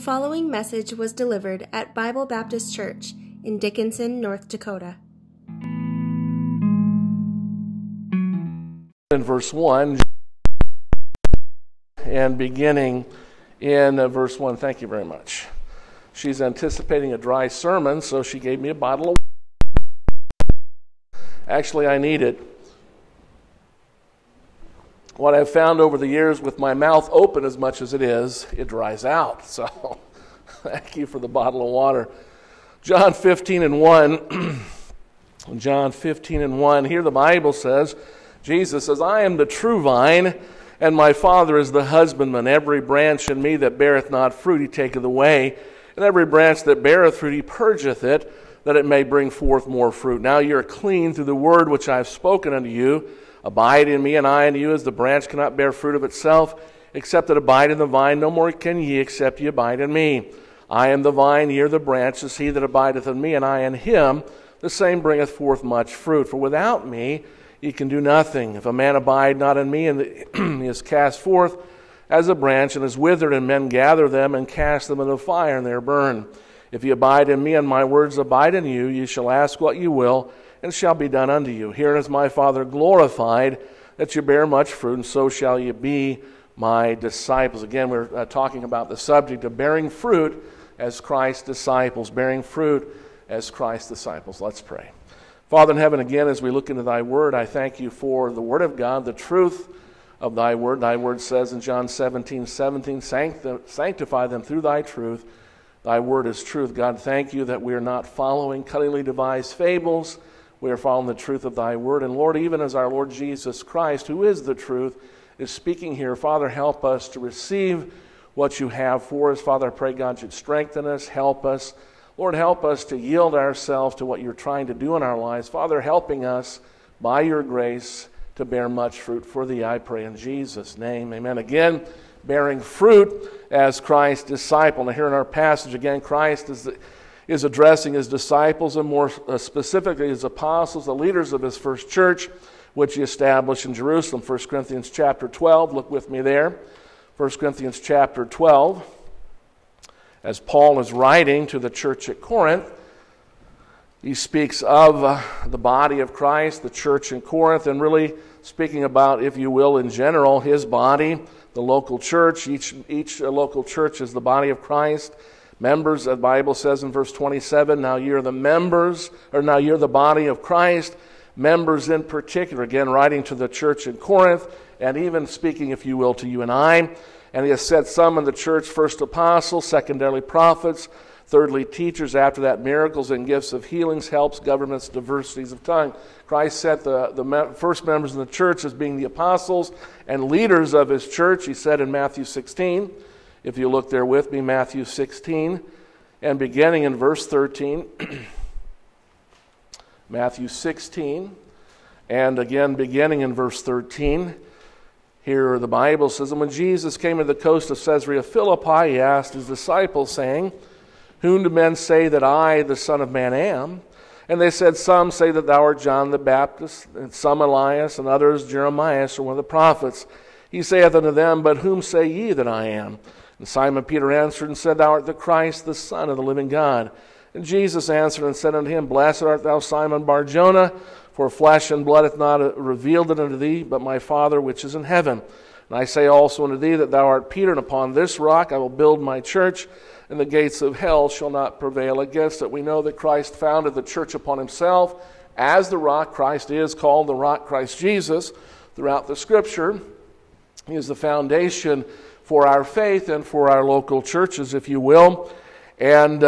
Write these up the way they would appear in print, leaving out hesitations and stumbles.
following message was delivered at Bible Baptist Church in Dickinson, North Dakota. In verse 1, and beginning in verse 1, thank you very much. She's anticipating a dry sermon, so she gave me a bottle of water. Actually, I need it. What I've found over the years with my mouth open as much as it is, it dries out. So thank you for the bottle of water. John 15 and 1. John 15 and 1. Here the Bible says, Jesus says, I am the true vine, and my Father is the husbandman. Every branch in me that beareth not fruit, he taketh away. And every branch that beareth fruit, he purgeth it, that it may bring forth more fruit. Now ye are clean through the word which I have spoken unto you. Abide in me, and I in you, as the branch cannot bear fruit of itself, except it abide in the vine. No more can ye, except ye abide in me. I am the vine, ye are the branches. He that abideth in me, and I in him, the same bringeth forth much fruit. For without me ye can do nothing. If a man abide not in me, and he is cast forth as a branch, and is withered, and men gather them, and cast them into the fire, and they are burned. If ye abide in me, and my words abide in you, ye shall ask what ye will, and shall be done unto you. Herein is my Father glorified, that you bear much fruit, and so shall ye be my disciples. Again, we're talking about the subject of bearing fruit as Christ's disciples. Bearing fruit as Christ's disciples. Let's pray. Father in heaven, again, as we look into thy word, I thank you for the word of God, the truth of thy word. Thy word says in John 17:17, sanctify them through thy truth. Thy word is truth. God, thank you that we are not following cunningly devised fables. We are following the truth of thy word. And Lord, even as our Lord Jesus Christ, who is the truth, is speaking here, Father, help us to receive what you have for us. Father, I pray God should strengthen us, help us. Lord, help us to yield ourselves to what you're trying to do in our lives. Father, helping us by your grace to bear much fruit for thee, I pray in Jesus' name. Amen. Again, bearing fruit as Christ's disciple. Now here in our passage, again, Christ is addressing his disciples, and more specifically his apostles, the leaders of his first church, which he established in Jerusalem. 1 Corinthians chapter 12, look with me there. 1 Corinthians chapter 12, as Paul is writing to the church at Corinth, he speaks of the body of Christ, the church in Corinth, and really speaking about, if you will, in general, his body, the local church. Each local church is the body of Christ. Members, the Bible says in verse 27, now you're the members, or now you're the body of Christ, members in particular, again, writing to the church in Corinth, and even speaking, if you will, to you and I. And he has set some in the church, first apostles, secondarily prophets, thirdly teachers, after that miracles and gifts of healings, helps, governments, diversities of tongue. Christ set the first members of the church as being the apostles and leaders of his church. He said in Matthew 16, if you look there with me, Matthew 16, and beginning in verse 13, Matthew 16, and again beginning in verse 13, here the Bible says, and when Jesus came to the coast of Caesarea Philippi, he asked his disciples, saying, whom do men say that I, the Son of Man, am? And they said, some say that thou art John the Baptist, and some Elias, and others Jeremiah, or one of the prophets. He saith unto them, but whom say ye that I am? And Simon Peter answered and said, thou art the Christ, the Son of the living God. And Jesus answered and said unto him, blessed art thou, Simon Bar-Jonah, for flesh and blood hath not revealed it unto thee, but my Father which is in heaven. And I say also unto thee that thou art Peter, and upon this rock I will build my church, and the gates of hell shall not prevail against it. We know that Christ founded the church upon himself as the rock. Christ is called the rock, Christ Jesus, throughout the Scripture. He is the foundation for our faith and for our local churches, if you will. And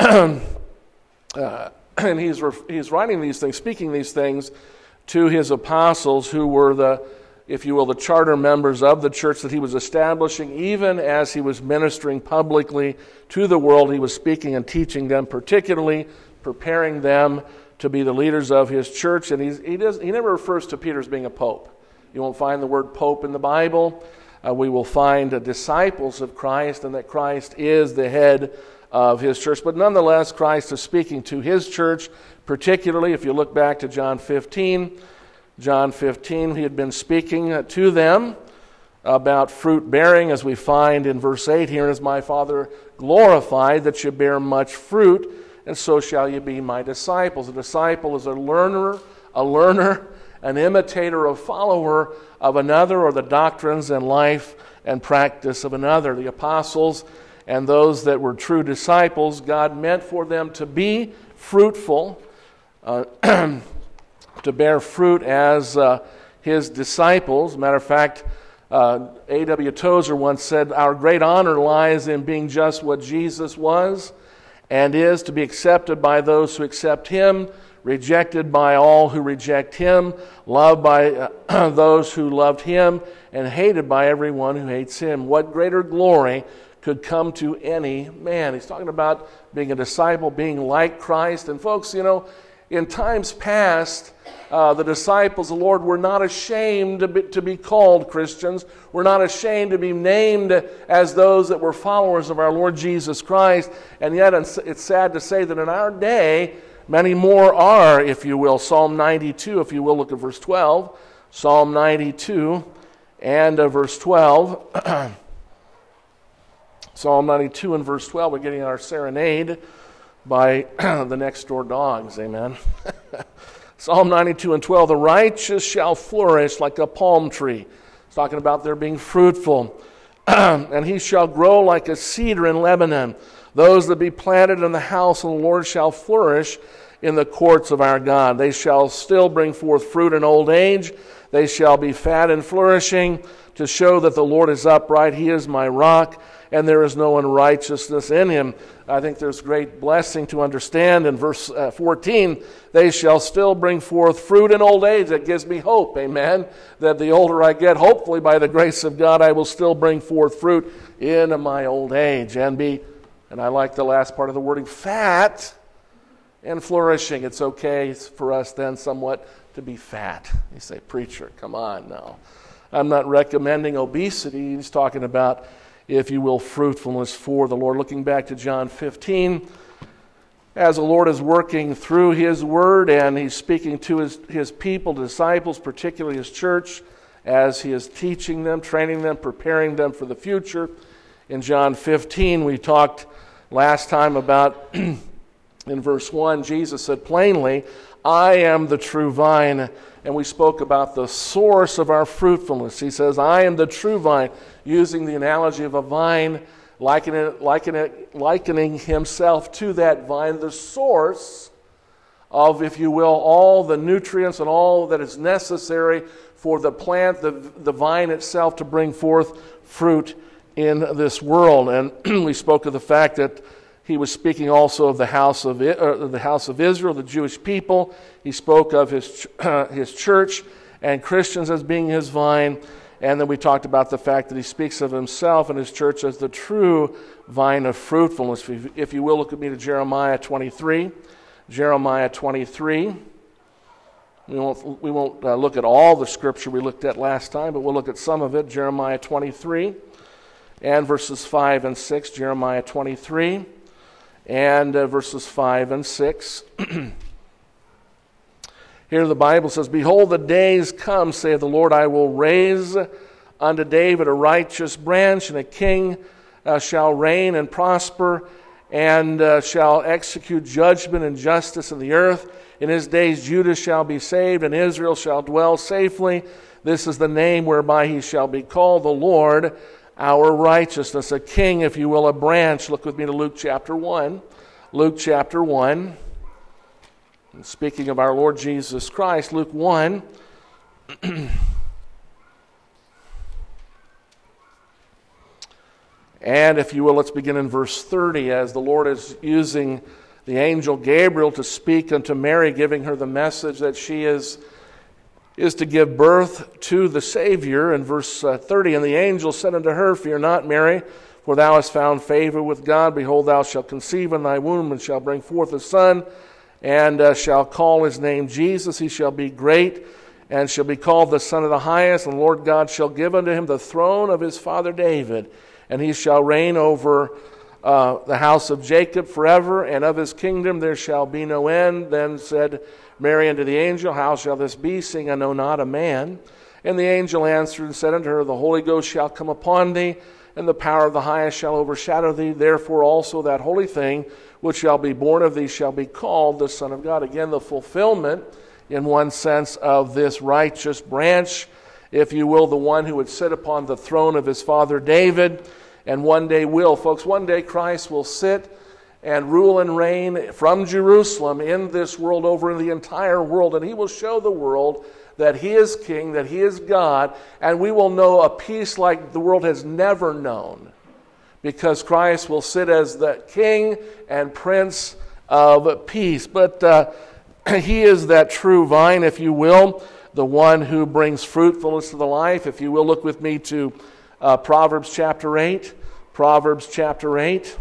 and he's writing these things, speaking these things to his apostles, who were the, if you will, the charter members of the church that he was establishing. Even as he was ministering publicly to the world, he was speaking and teaching them, particularly preparing them to be the leaders of his church. And he never refers to Peter as being a pope. You won't find the word pope in the Bible. We will find disciples of Christ, and that Christ is the head of his church. But nonetheless, Christ is speaking to his church, particularly if you look back to John 15. John 15, he had been speaking to them about fruit bearing, as we find in verse 8 here, "Is my Father glorified, that you bear much fruit, and so shall you be my disciples." A disciple is a learner, an imitator, a follower of another, or the doctrines and life and practice of another. The apostles and those that were true disciples, God meant for them to be fruitful, to bear fruit as his disciples. Matter of fact, A.W. Tozer once said, "Our great honor lies in being just what Jesus was and is, to be accepted by those who accept him, rejected by all who reject him, loved by those who loved him, and hated by everyone who hates him. What greater glory could come to any man?" He's talking about being a disciple, being like Christ. And folks, in times past, the disciples of the Lord were not ashamed to be called Christians. We're not ashamed to be named as those that were followers of our Lord Jesus Christ. And yet it's sad to say that in our day, many more are, if you will. Psalm 92, if you will, look at verse 12. Psalm 92 and verse 12. Psalm 92 and verse 12, we're getting our serenade by the next door dogs, amen. Psalm 92 and 12, "The righteous shall flourish like a palm tree." It's talking about their being fruitful. "And he shall grow like a cedar in Lebanon. Those that be planted in the house of the Lord shall flourish in the courts of our God. They shall still bring forth fruit in old age. They shall be fat and flourishing, to show that the Lord is upright. He is my rock, and there is no unrighteousness in him." I think there's great blessing to understand in verse 14. "They shall still bring forth fruit in old age." That gives me hope, amen, that the older I get, hopefully by the grace of God, I will still bring forth fruit in my old age and I like the last part of the wording, fat and flourishing. It's okay for us then somewhat to be fat. You say, "Preacher, come on." No, I'm not recommending obesity. He's talking about, if you will, fruitfulness for the Lord. Looking back to John 15, as the Lord is working through his word and he's speaking to his people, disciples, particularly his church, as he is teaching them, training them, preparing them for the future. In John 15, we talked last time about, in verse 1, Jesus said plainly, "I am the true vine." And we spoke about the source of our fruitfulness. He says, "I am the true vine," using the analogy of a vine, likening himself to that vine, the source of, if you will, all the nutrients and all that is necessary for the plant, the vine itself, to bring forth fruit in this world. And we spoke of the fact that he was speaking also of the house of Israel, the Jewish people. He spoke of his church and Christians as being his vine. And then we talked about the fact that he speaks of himself and his church as the true vine of fruitfulness. If you will, look at me to Jeremiah 23. Jeremiah 23. We won't look at all the scripture we looked at last time, but we'll look at some of it. Jeremiah 23 and verses 5 and 6. Jeremiah 23. And verses 5 and 6. Here the Bible says, "Behold, the days come, saith the Lord, I will raise unto David a righteous branch, and a king shall reign and prosper, and shall execute judgment and justice in the earth. In his days Judah shall be saved, and Israel shall dwell safely. This is the name whereby he shall be called, the Lord our righteousness." A king, if you will, a branch. Look with me to Luke chapter 1. Luke chapter 1. And speaking of our Lord Jesus Christ, Luke 1. And if you will, let's begin in verse 30, as the Lord is using the angel Gabriel to speak unto Mary, giving her the message that she is to give birth to the Savior. In verse 30, "And the angel said unto her, Fear not, Mary, for thou hast found favor with God. Behold, thou shalt conceive in thy womb, and shalt bring forth a son, and shall call his name Jesus. He shall be great, and shall be called the Son of the Highest. And the Lord God shall give unto him the throne of his father David, and he shall reign over the house of Jacob forever, and of his kingdom there shall be no end. Then said Mary unto the angel, How shall this be, seeing I know not a man? And the angel answered and said unto her, The Holy Ghost shall come upon thee, and the power of the highest shall overshadow thee. Therefore also that holy thing which shall be born of thee shall be called the Son of God. Again, the fulfillment, in one sense, of this righteous branch, if you will, the one who would sit upon the throne of his father David, and one day will. Folks, one day Christ will sit and rule and reign from Jerusalem in this world, over the entire world, and he will show the world that he is king, that he is God, and we will know a peace like the world has never known, because Christ will sit as the king and prince of peace. But he is that true vine, if you will, the one who brings fruitfulness to the life. If you will, look with me to Proverbs chapter 8. Proverbs chapter 8.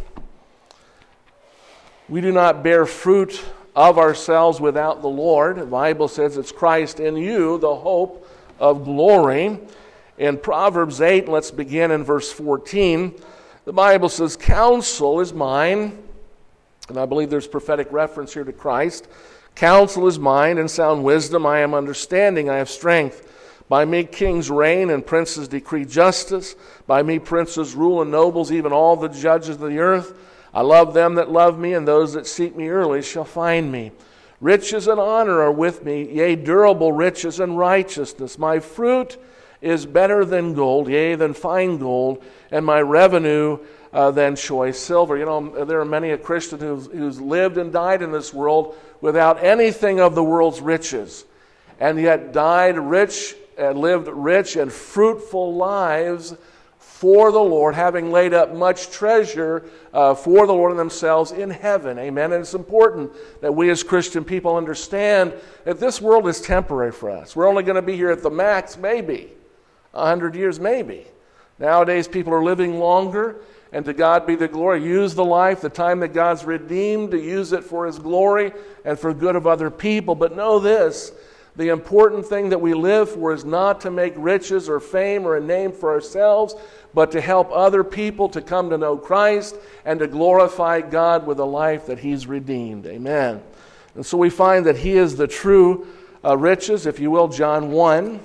We do not bear fruit of ourselves without the Lord. The Bible says it's Christ in you, the hope of glory. In Proverbs 8, let's begin in verse 14. The Bible says, Counsel is mine, and I believe there's prophetic reference here to Christ. Counsel is mine, and sound wisdom. I am understanding, I have strength. By me kings reign, and princes decree justice. By me princes rule, and nobles, even all the judges of the earth. I love them that love me, and those that seek me early shall find me. Riches and honor are with me, yea, durable riches and righteousness. My fruit is better than gold, yea, than fine gold, and my revenue than choice silver. You know, there are many a Christian who's lived and died in this world without anything of the world's riches, and yet died rich and lived rich and fruitful lives for the Lord, having laid up much treasure for the Lord and themselves in heaven. Amen. And it's important that we as Christian people understand that this world is temporary for us. We're only going to be here at the max, maybe 100 years, maybe. Nowadays, people are living longer, and to God be the glory. Use the life, the time that God's redeemed, to use it for His glory and for good of other people. But know this, the important thing that we live for is not to make riches or fame or a name for ourselves, but to help other people to come to know Christ and to glorify God with a life that He's redeemed. Amen. And so we find that He is the true riches, if you will. John 1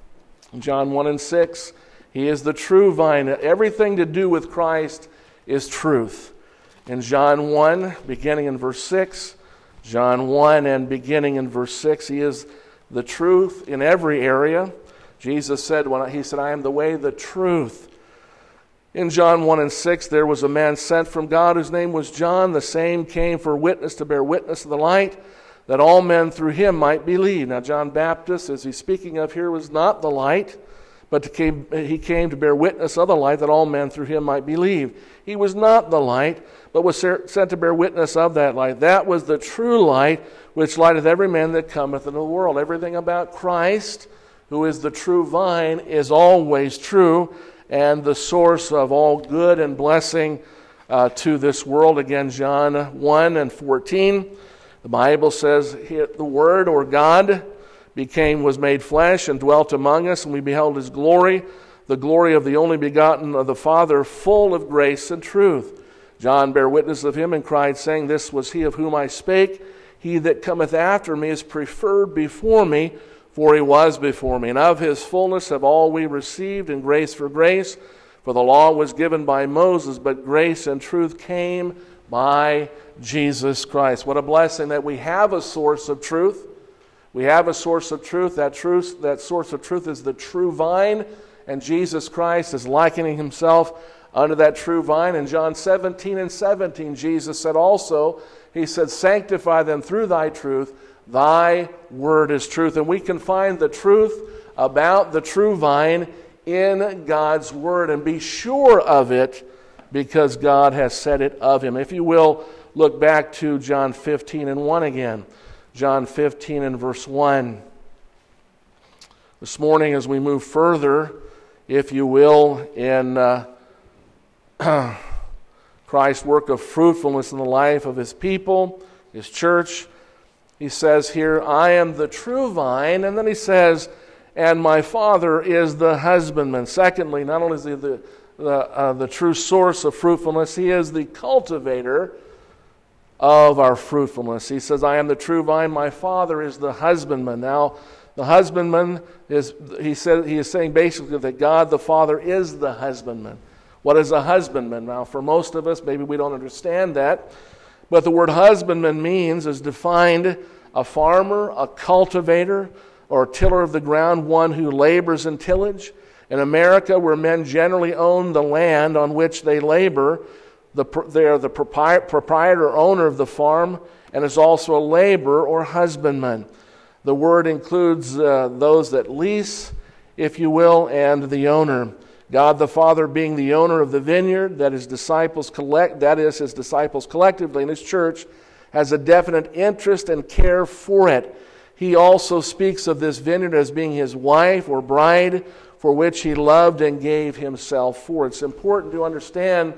and 6, He is the true vine. Everything to do with Christ is truth. In John 1, beginning in verse 6, John 1 and beginning in verse 6, He is the truth in every area. Jesus said, He said, I am the way, the truth. In John 1 and 6, there was a man sent from God whose name was John. The same came for witness, to bear witness of the light, that all men through him might believe. Now John Baptist, as he's speaking of here, was not the light, but he came to bear witness of the light, that all men through him might believe. He was not the light, but was sent to bear witness of that light. That was the true light, which lighteth every man that cometh into the world. Everything about Christ, who is the true vine, is always true, and the source of all good and blessing to this world. Again, John 1 and 14, the Bible says, the Word, or God, was made flesh and dwelt among us, and we beheld His glory, the glory of the only begotten of the Father, full of grace and truth. John bare witness of Him and cried, saying, This was He of whom I spake. He that cometh after me is preferred before me, for He was before me. And of His fullness have all we received, and grace for grace. For the law was given by Moses, but grace and truth came by Jesus Christ. What a blessing that we have a source of truth. We have a source of truth. That source of truth is the true vine, and Jesus Christ is likening Himself unto that true vine. In John 17 and 17, Jesus said also, He said, Sanctify them through Thy truth. Thy word is truth. And we can find the truth about the true vine in God's word, and be sure of it, because God has said it of Him. If you will, look back to John 15 and 1 again. John 15 and verse 1. This morning, as we move further, if you will, in Christ's work of fruitfulness in the life of His people, His church, He says here, I am the true vine, and then He says, and my Father is the husbandman. Secondly, not only is He the true source of fruitfulness, He is the cultivator of our fruitfulness. He says, I am the true vine, my Father is the husbandman. Now, The husbandman he is saying basically that God the Father is the husbandman. What is a husbandman? Now, for most of us, maybe we don't understand that, but the word husbandman means, is defined, a farmer, a cultivator, or tiller of the ground, one who labors in tillage. In America, where men generally own the land on which they labor, they are the proprietor or owner of the farm, and is also a laborer or husbandman. The word includes those that lease, if you will, and the owner. God the Father being the owner of the vineyard that his disciples his disciples collectively in his church, has a definite interest and care for it. He also speaks of this vineyard as being his wife or bride, for which he loved and gave himself for. It's important to understand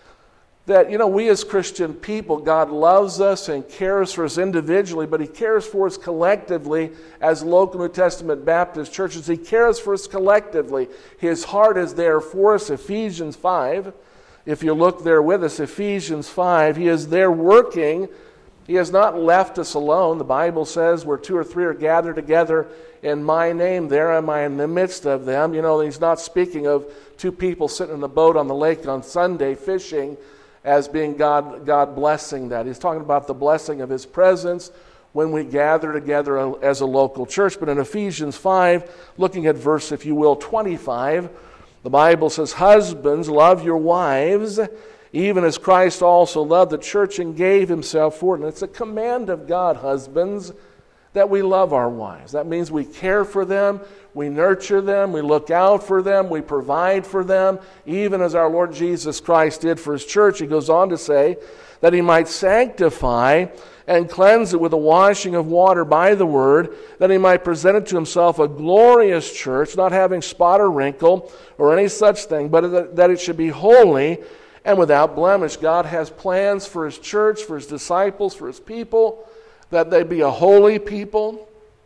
that, we as Christian people, God loves us and cares for us individually, but he cares for us collectively as local New Testament Baptist churches. He cares for us collectively. His heart is there for us. Ephesians 5, if you look there with us, Ephesians 5, he is there working. He has not left us alone. The Bible says where 2 or 3 are gathered together in my name, there am I in the midst of them. He's not speaking of 2 people sitting in a boat on the lake on Sunday fishing as being God blessing that. He's talking about the blessing of his presence when we gather together as a local church. But in Ephesians 5, looking at verse, if you will, 25, the Bible says, husbands, love your wives, even as Christ also loved the church and gave himself for it. And it's a command of God, husbands, that we love our wives. That means we care for them, we nurture them, we look out for them, we provide for them, even as our Lord Jesus Christ did for his church. He goes on to say that he might sanctify and cleanse it with the washing of water by the word, that he might present it to himself a glorious church, not having spot or wrinkle or any such thing, but that it should be holy and without blemish. God has plans for his church, for his disciples, for his people, that they be a holy people,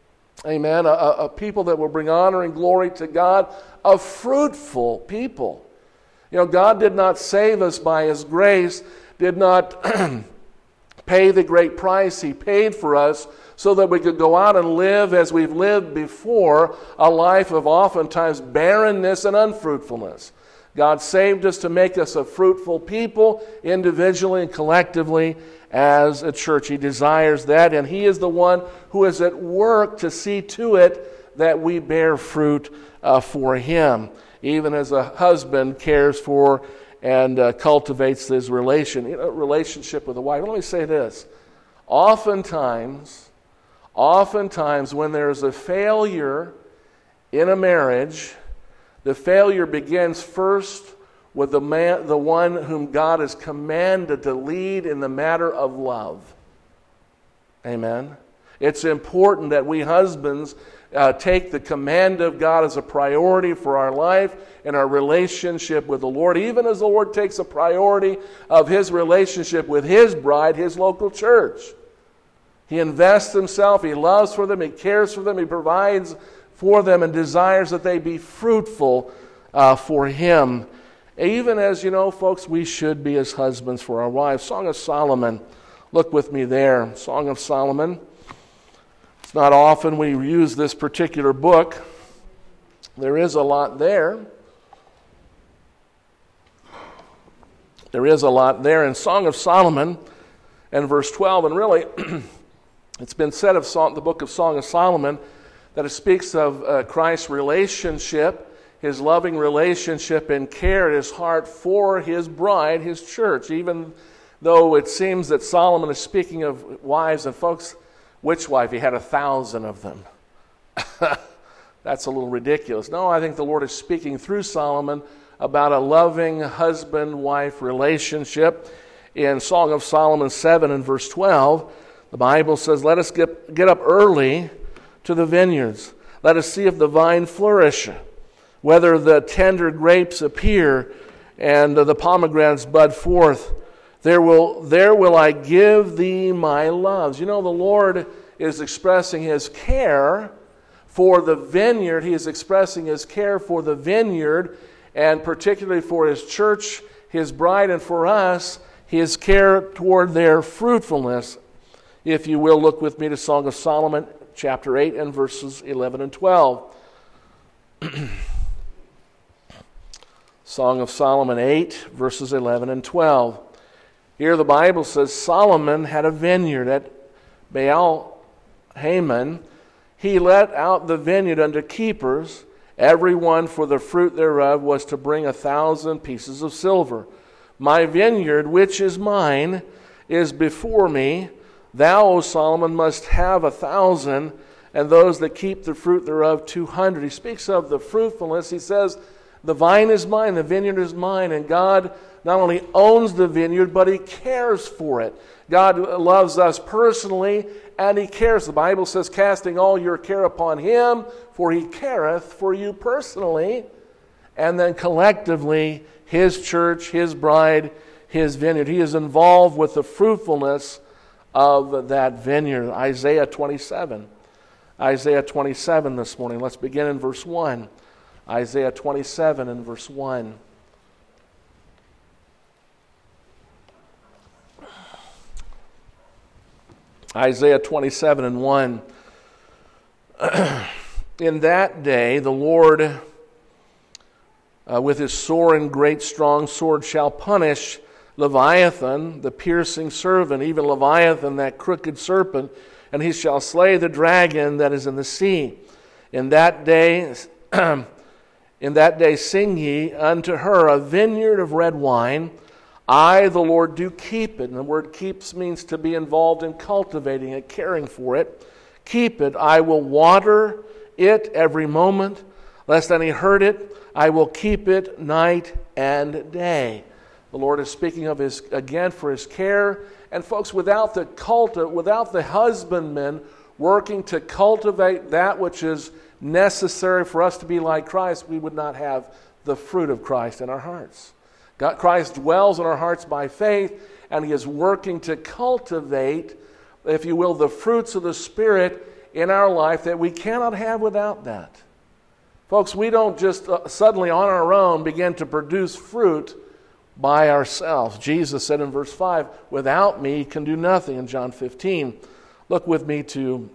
amen, a people that will bring honor and glory to God, a fruitful people. God did not save us by his grace, did not pay the great price he paid for us so that we could go out and live as we've lived before, a life of oftentimes barrenness and unfruitfulness. God saved us to make us a fruitful people, individually and collectively as a church. He desires that, and he is the one who is at work to see to it that we bear fruit for him, even as a husband cares for and cultivates his relationship with a wife. Let me say this. Oftentimes when there's a failure in a marriage, the failure begins first with the one whom God has commanded to lead in the matter of love. Amen. It's important that we husbands take the command of God as a priority for our life and our relationship with the Lord, even as the Lord takes a priority of his relationship with his bride, his local church. He invests himself, he loves for them, he cares for them, he provides for them, and desires that they be fruitful for him. Even as, folks, we should be as husbands for our wives. Song of Solomon. Look with me there. Song of Solomon. It's not often we use this particular book. There is a lot there. There is a lot there in Song of Solomon and verse 12. And really, it's been said of the book of Song of Solomon that it speaks of Christ's relationship, his loving relationship and care in his heart for his bride, his church. Even though it seems that Solomon is speaking of wives, and folks, which wife? He had 1,000 of them. That's a little ridiculous. No, I think the Lord is speaking through Solomon about a loving husband-wife relationship. In Song of Solomon 7 and verse 12, the Bible says, let us get up early to the vineyards. Let us see if the vine flourish, whether the tender grapes appear and the pomegranates bud forth. There will I give thee my loves. The Lord is expressing his care for the vineyard. He is expressing his care for the vineyard, and particularly for his church, his bride, and for us, his care toward their fruitfulness. If you will, look with me to Song of Solomon chapter 8 and verses 11 and 12. Song of Solomon 8, verses 11 and 12. Here the Bible says, Solomon had a vineyard at Baal-Hamon. He let out the vineyard unto keepers. Every one for the fruit thereof was to bring 1,000 pieces of silver. My vineyard, which is mine, is before me. Thou, O Solomon, must have 1,000, and those that keep the fruit thereof 200. He speaks of the fruitfulness. He says, the vine is mine, the vineyard is mine, and God not only owns the vineyard, but He cares for it. God loves us personally, and He cares. The Bible says, casting all your care upon Him, for He careth for you personally. And then collectively, His church, His bride, His vineyard. He is involved with the fruitfulness of that vineyard. Isaiah 27. Isaiah 27 this morning. Let's begin in verse 1. Isaiah 27 and verse 1. Isaiah 27 and 1. In that day the Lord with His sore and great strong sword shall punish Leviathan, the piercing serpent, even Leviathan, that crooked serpent, and He shall slay the dragon that is in the sea. In that day sing ye unto her a vineyard of red wine. I, the Lord, do keep it. And the word keeps means to be involved in cultivating it, caring for it. Keep it. I will water it every moment, lest any hurt it. I will keep it night and day. The Lord is speaking of His, again, for His care. And folks, without the husbandman working to cultivate that which is necessary for us to be like Christ, we would not have the fruit of Christ in our hearts. Christ dwells in our hearts by faith, and He is working to cultivate, if you will, the fruits of the Spirit in our life that we cannot have without that. Folks, we don't just suddenly on our own begin to produce fruit by ourselves. Jesus said in verse 5, without me you can do nothing, in John 15. Look with me to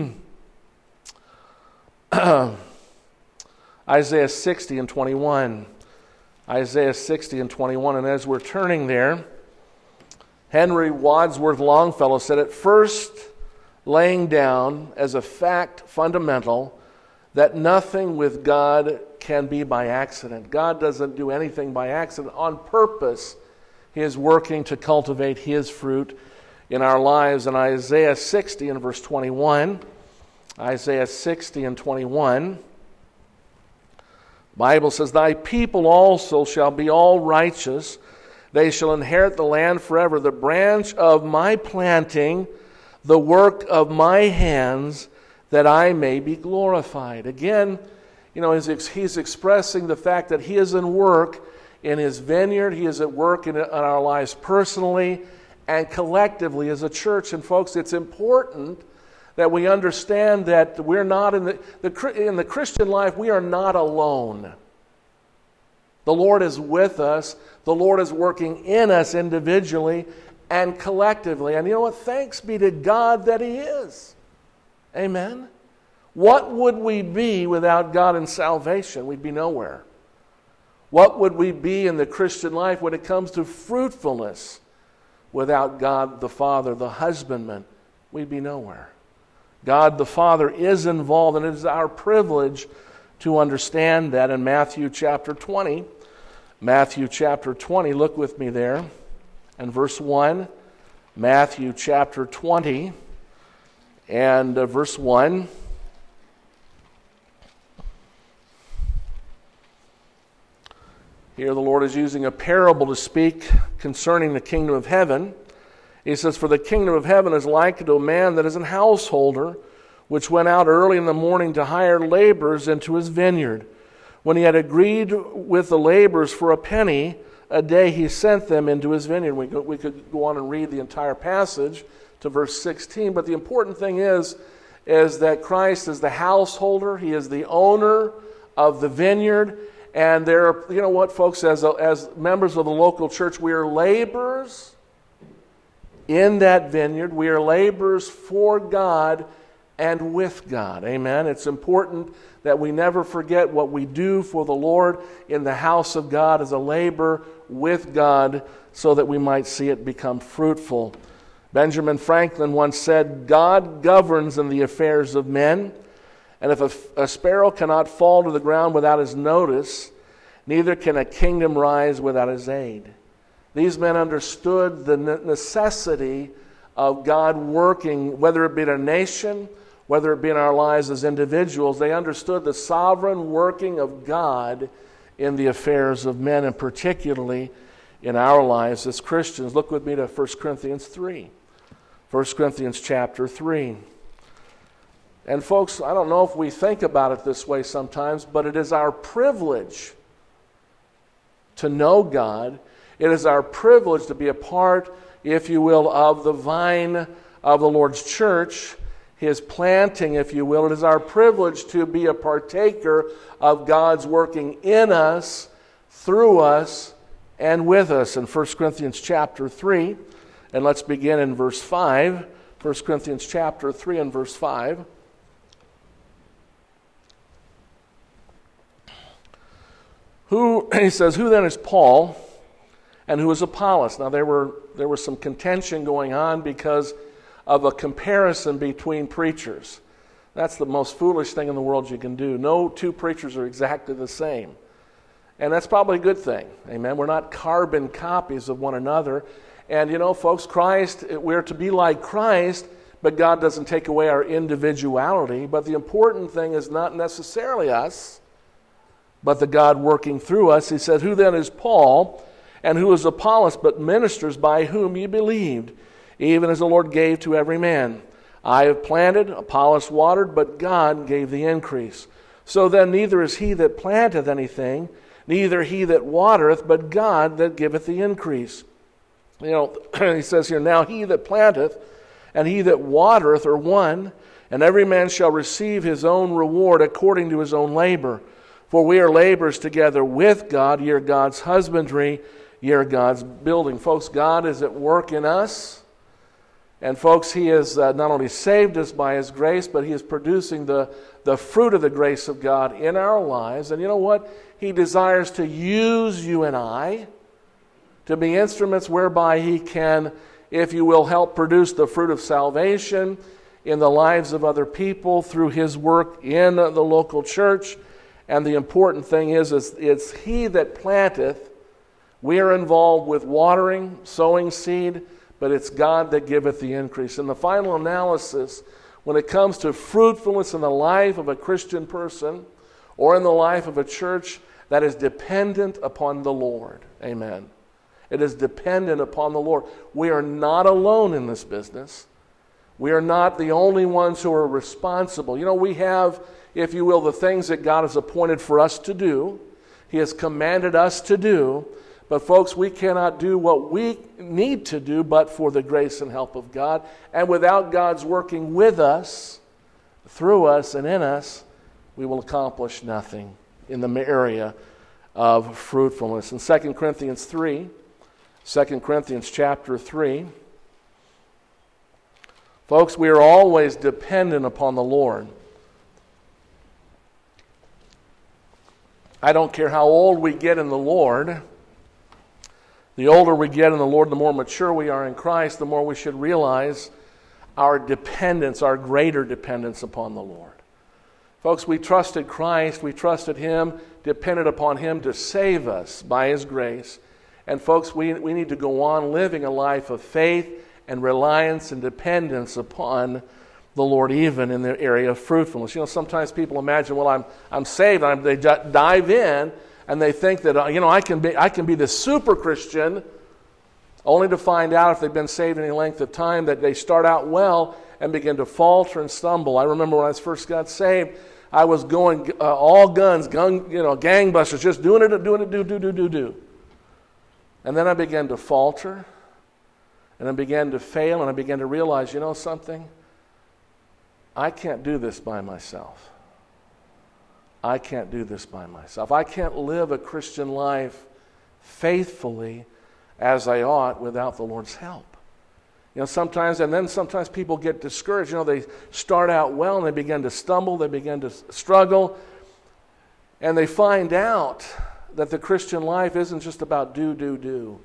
Isaiah 60 and 21. Isaiah 60 and 21. And as we're turning there, Henry Wadsworth Longfellow said, at first laying down as a fact fundamental that nothing with God can be by accident. God doesn't do anything by accident. On purpose, He is working to cultivate His fruit in our lives. In Isaiah 60 and verse 21, Isaiah 60 and 21, the Bible says, thy people also shall be all righteous. They shall inherit the land forever. The branch of my planting, the work of my hands, that I may be glorified. Again, he's expressing the fact that He is in work in His vineyard. He is at work in our lives personally and collectively as a church. And folks, it's important that we understand that we're not in the Christian life, we are not alone. The Lord is with us. The Lord is working in us individually and collectively. And you know what? Thanks be to God that He is. Amen? What would we be without God and salvation? We'd be nowhere. What would we be in the Christian life when it comes to fruitfulness without God the Father, the husbandman? We'd be nowhere. God the Father is involved, and it is our privilege to understand that. In Matthew chapter 20, look with me there, and verse 1, Matthew chapter 20, and verse 1. Here the Lord is using a parable to speak concerning the kingdom of heaven. He says, for the kingdom of heaven is like to a man that is an householder, which went out early in the morning to hire laborers into his vineyard. When he had agreed with the laborers for a penny a day, he sent them into his vineyard. We could go on and read the entire passage to verse 16, but the important thing is that Christ is the householder. He is the owner of the vineyard. And there, you know what, folks, as members of the local church, we are laborers in that vineyard. We are laborers for God and with God. Amen. It's important that we never forget what we do for the Lord in the house of God as a labor with God so that we might see it become fruitful. Benjamin Franklin once said, God governs in the affairs of men, and if a sparrow cannot fall to the ground without his notice, neither can a kingdom rise without his aid. These men understood the necessity of God working, whether it be in a nation, whether it be in our lives as individuals. They understood the sovereign working of God in the affairs of men, and particularly in our lives as Christians. Look with me to 1 Corinthians 3. 1 Corinthians chapter 3. And folks, I don't know if we think about it this way sometimes, but it is our privilege to know God. It is our privilege to be a part, if you will, of the vine of the Lord's church, His planting, if you will. It is our privilege to be a partaker of God's working in us, through us, and with us. In 1 Corinthians chapter 3, and let's begin in verse 5. 1 Corinthians chapter 3 and verse 5. He says, who then is Paul, and who is Apollos? Now there was some contention going on because of a comparison between preachers. That's the most foolish thing in the world you can do. No two preachers are exactly the same. And that's probably a good thing. Amen. We're not carbon copies of one another. And you know, folks, Christ, we're to be like Christ, but God doesn't take away our individuality. But the important thing is not necessarily us, but the God working through us. He said, who then is Paul, and who is Apollos, but ministers by whom ye believed, even as the Lord gave to every man. I have planted, Apollos watered, but God gave the increase. So then neither is he that planteth anything, neither he that watereth, but God that giveth the increase. You know, he says here, now he that planteth and he that watereth are one, and every man shall receive his own reward according to his own labor. For we are laborers together with God. Ye are God's husbandry, ye are God's building. Folks, God is at work in us. And folks, He has not only saved us by His grace, but He is producing the fruit of the grace of God in our lives. And you know what? He desires to use you and I to be instruments whereby He can, if you will, help produce the fruit of salvation in the lives of other people through His work in the local church. And the important thing is it's He that planteth. We are involved with watering, sowing seed, but it's God that giveth the increase. In the final analysis, when it comes to fruitfulness in the life of a Christian person or in the life of a church, that is dependent upon the Lord. Amen. It is dependent upon the Lord. We are not alone in this business. We are not the only ones who are responsible. You know, we have, if you will, the things that God has appointed for us to do. He has commanded us to do. But folks, we cannot do what we need to do but for the grace and help of God. And without God's working with us, through us, and in us, we will accomplish nothing in the area of fruitfulness. In 2 Corinthians 3, 2 Corinthians chapter 3, folks, we are always dependent upon the Lord. I don't care how old we get in the Lord. The older we get in the Lord, the more mature we are in Christ, the more we should realize our dependence, our greater dependence upon the Lord. Folks, we trusted Christ, we trusted Him, depended upon Him to save us by His grace. And folks, we need to go on living a life of faith and reliance and dependence upon the Lord, even in the area of fruitfulness. You know, sometimes people imagine, well, I'm saved, they dive in, and they think that, I can be this super Christian, only to find out if they've been saved any length of time that they start out well and begin to falter and stumble. I remember when I first got saved, I was going all guns, gangbusters, just doing it. And then I began to falter, and I began to fail, and I began to realize, you know something? I can't do this by myself. I can't do this by myself. I can't live a Christian life faithfully as I ought without the Lord's help. Sometimes people get discouraged. They start out well and they begin to stumble, they begin to struggle, and they find out that the Christian life isn't just about do.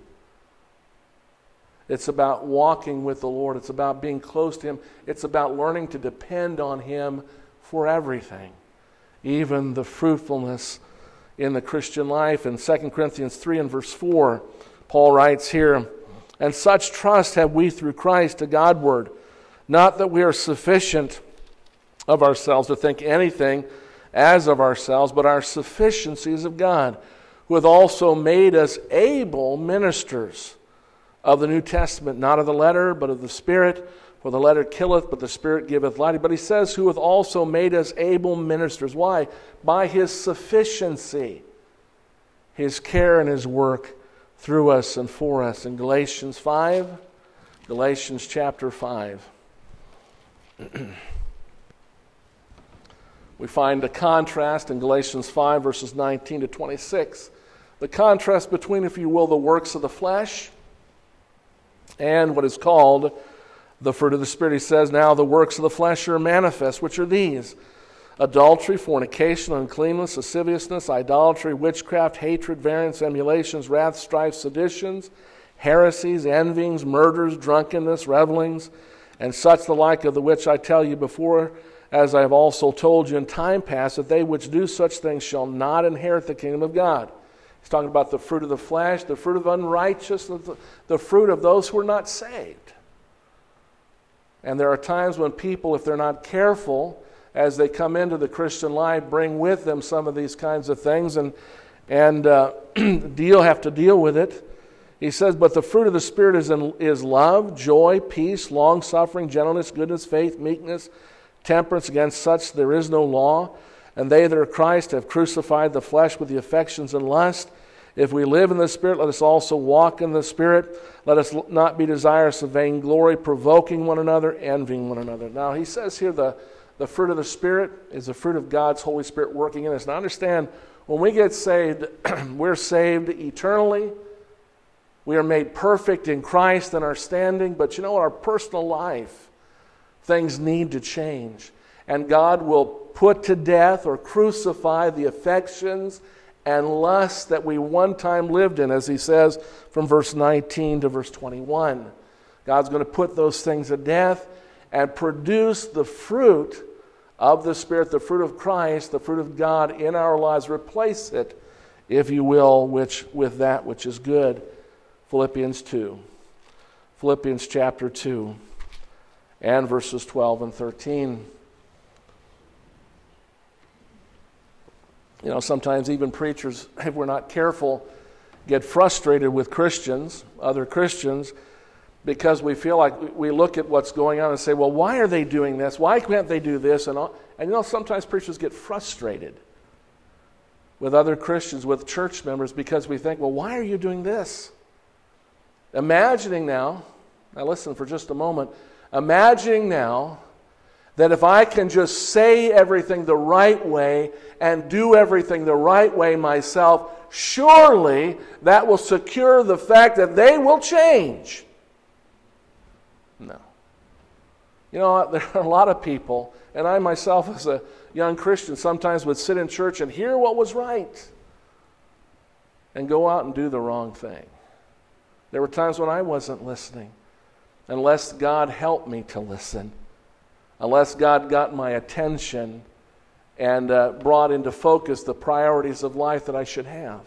It's about walking with the Lord. It's about being close to Him. It's about learning to depend on Him for everything, even the fruitfulness in the Christian life. In 2 Corinthians 3 and verse 4, Paul writes here, "And such trust have we through Christ to Godward, not that we are sufficient of ourselves to think anything as of ourselves, but our sufficiency is of God, who hath also made us able ministers of the New Testament, not of the letter, but of the Spirit. For the letter killeth, but the Spirit giveth life." But he says, who hath also made us able ministers. Why? By His sufficiency, His care and His work through us and for us. In Galatians chapter 5. We find a contrast in Galatians 5, verses 19 to 26. The contrast between, if you will, the works of the flesh and what is called the fruit of the Spirit. He says, "Now the works of the flesh are manifest, which are these: adultery, fornication, uncleanness, lasciviousness, idolatry, witchcraft, hatred, variance, emulations, wrath, strife, seditions, heresies, envyings, murders, drunkenness, revelings, and such the like, of the which I tell you before, as I have also told you in time past, that they which do such things shall not inherit the kingdom of God." He's talking about the fruit of the flesh, the fruit of unrighteousness, the fruit of those who are not saved. And there are times when people, if they're not careful, as they come into the Christian life, bring with them some of these kinds of things and have to deal with it. He says, "But the fruit of the Spirit is love, joy, peace, long-suffering, gentleness, goodness, faith, meekness, temperance. Against such there is no law. And they that are Christ have crucified the flesh with the affections and lust. If we live in the Spirit, let us also walk in the Spirit. Let us not be desirous of vainglory, provoking one another, envying one another." Now he says here the fruit of the Spirit is the fruit of God's Holy Spirit working in us. Now understand, when we get saved, we're saved eternally. We are made perfect in Christ and our standing. But you know what? Our personal life, things need to change. And God will put to death or crucify the affections and lusts that we one time lived in, as he says from verse 19 to verse 21. God's going to put those things to death and produce the fruit of the Spirit, the fruit of Christ, the fruit of God in our lives. Replace it, if you will, with that which is good. Philippians chapter 2 and verses 12 and 13. Sometimes even preachers, if we're not careful, get frustrated with other Christians, because we feel like we look at what's going on and say, well, why are they doing this? Why can't they do this? And sometimes preachers get frustrated with other Christians, with church members, because we think, well, why are you doing this? Imagining now listen for just a moment, imagining now that if I can just say everything the right way and do everything the right way myself, surely that will secure the fact that they will change. No. There are a lot of people, and I myself as a young Christian sometimes would sit in church and hear what was right and go out and do the wrong thing. There were times when I wasn't listening, unless God helped me to listen. Unless God got my attention and brought into focus the priorities of life that I should have.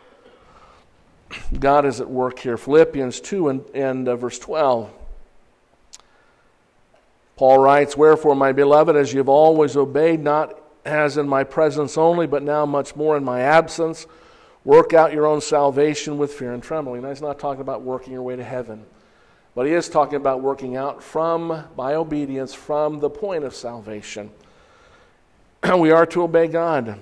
God is at work here. Philippians 2 and verse 12. Paul writes, "Wherefore, my beloved, as you have always obeyed, not as in my presence only, but now much more in my absence, work out your own salvation with fear and trembling." Now, he's not talking about working your way to heaven. But he is talking about working out by obedience, from the point of salvation. We are to obey God,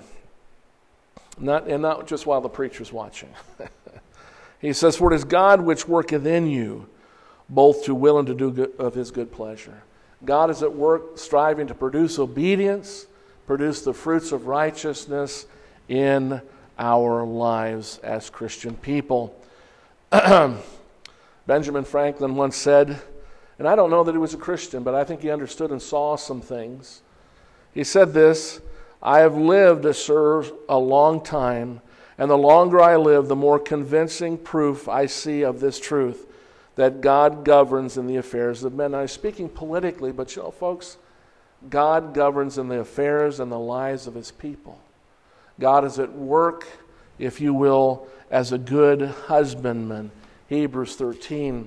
not just while the preacher's watching. He says, "For it is God which worketh in you, both to will and to do good of his good pleasure." God is at work striving to produce obedience, produce the fruits of righteousness in our lives as Christian people. Benjamin Franklin once said, And I don't know that he was a Christian, but I think he understood and saw some things. He said this, I have lived to serve a long time, and the longer I live, the more convincing proof I see of this truth, that God governs in the affairs of men. Now, I'm speaking politically, but you know, folks, God governs in the affairs and the lives of his people. God is at work, if you will, as a good husbandman. Hebrews 13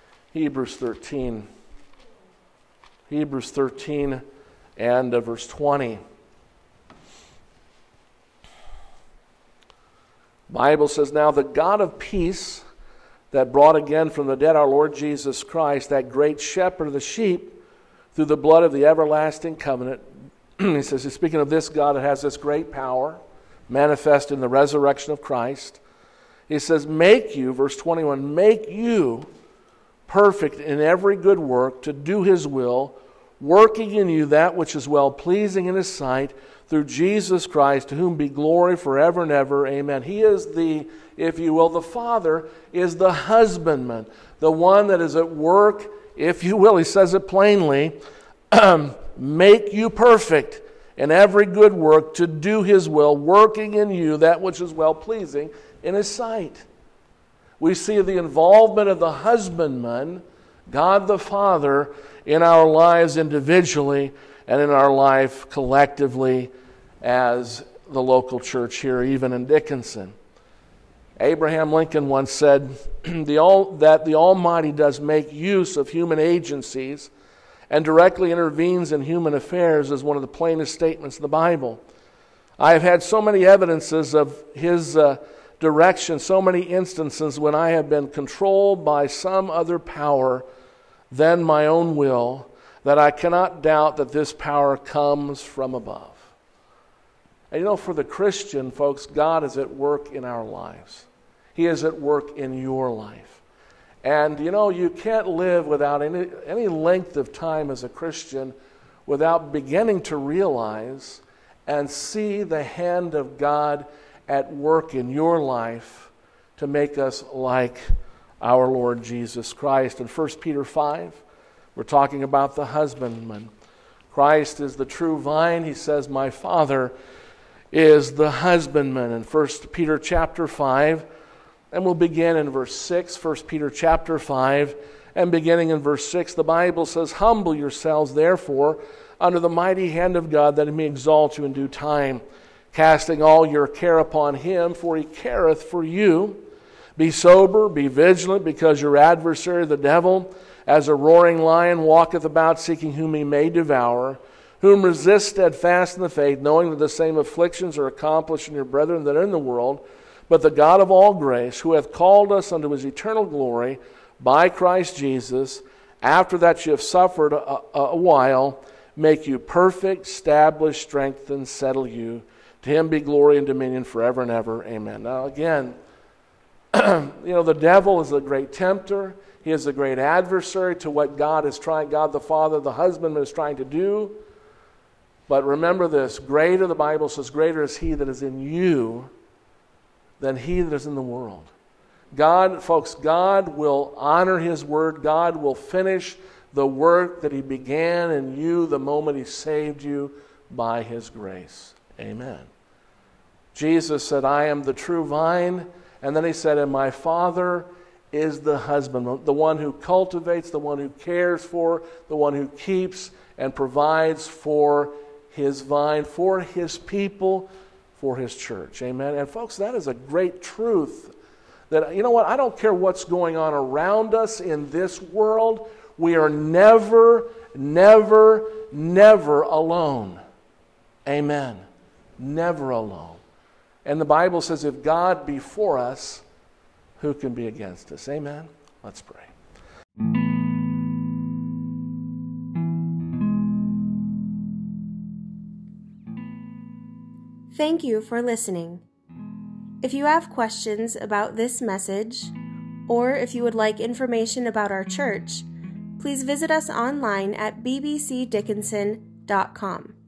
and verse 20. Bible says, now the God of peace that brought again from the dead our Lord Jesus Christ, that great shepherd of the sheep, through the blood of the everlasting covenant. He says, he's speaking of this God that has this great power, manifest in the resurrection of Christ. He says, make you, verse 21, make you perfect in every good work to do his will, working in you that which is well-pleasing in his sight, through Jesus Christ, to whom be glory forever and ever. Amen. He is the, if you will, the Father is the husbandman, the one that is at work, if you will, he says it plainly, make you perfect in every good work to do his will, working in you that which is well-pleasing in his sight. We see the involvement of the husbandman, God the Father, in our lives individually and in our life collectively as the local church here, even in Dickinson. Abraham Lincoln once said that the Almighty does make use of human agencies and directly intervenes in human affairs is one of the plainest statements in the Bible. I have had so many evidences of his direction, so many instances when I have been controlled by some other power than my own will, that I cannot doubt that this power comes from above. And you know, for the Christian, folks, God is at work in our lives. He is at work in your life. And you know, you can't live without any length of time as a Christian without beginning to realize and see the hand of God at work in your life to make us like our Lord Jesus Christ. In 1 Peter 5, we're talking about the husbandman. Christ is the true vine. He says, my Father is the husbandman. In 1 Peter chapter 5, and we'll begin in verse 6, 1 Peter chapter 5, and beginning in verse 6, the Bible says, humble yourselves, therefore, under the mighty hand of God, that he may exalt you in due time, casting all your care upon him, for he careth for you. Be sober, be vigilant, because your adversary, the devil, as a roaring lion, walketh about seeking whom he may devour, whom resist steadfast in the faith, knowing that the same afflictions are accomplished in your brethren that are in the world. But the God of all grace, who hath called us unto his eternal glory by Christ Jesus, after that you have suffered a while, make you perfect, establish, strengthen, settle you. To him be glory and dominion forever and ever. Amen. Now again, the devil is a great tempter. He is a great adversary to what God the Father, the husbandman, is trying to do. But remember this, greater, the Bible says, greater is he that is in you than he that is in the world. God, folks, God will honor his word. God will finish the work that he began in you the moment he saved you by his grace. Amen. Jesus said, I am the true vine. And then he said, and my Father is the husbandman, the one who cultivates, the one who cares for, the one who keeps and provides for his vine, for his people, for his church. Amen. And folks, that is a great truth. That, you know what, I don't care what's going on around us in this world, we are never, never, never alone. Amen. Never alone. And the Bible says, if God be for us, who can be against us? Amen. Let's pray. Thank you for listening. If you have questions about this message, or if you would like information about our church, please visit us online at bbcdickinson.com.